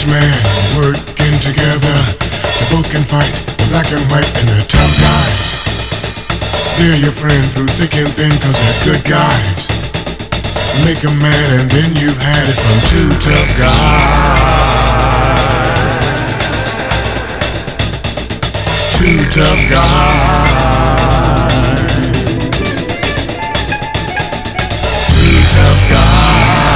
men working together. They both can fight, black and white, and they're tough guys. They're your friend through thick and thin, cause they're good guys. Make 'em mad and then you've had it from two tough guys. Two tough guys. Two tough guys.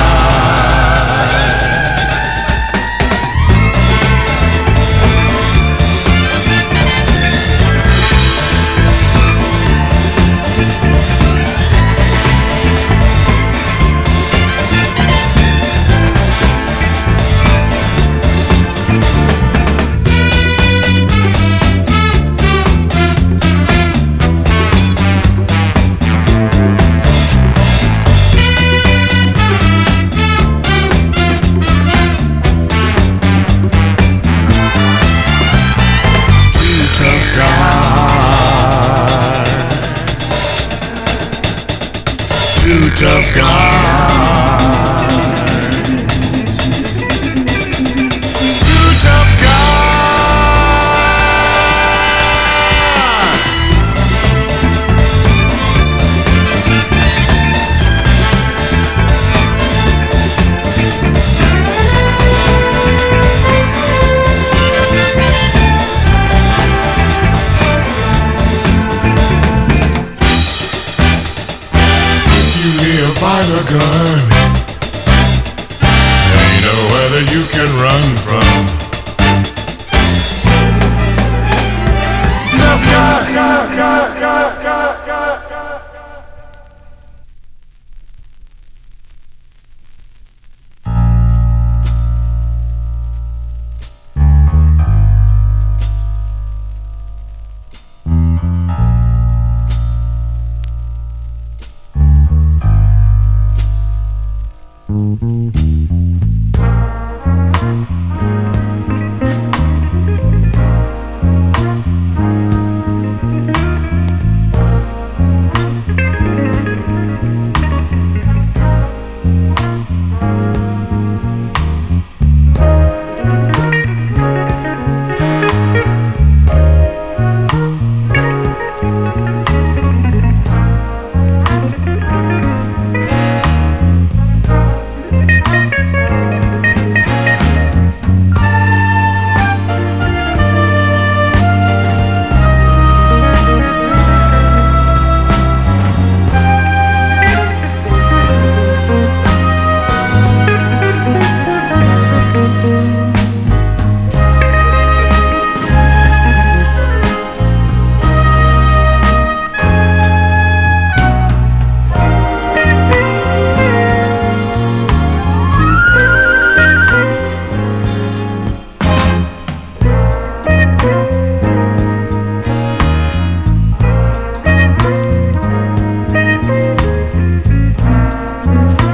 Two tough guys. Two tough guys. By the gun, now you know whether you can run from tough guy.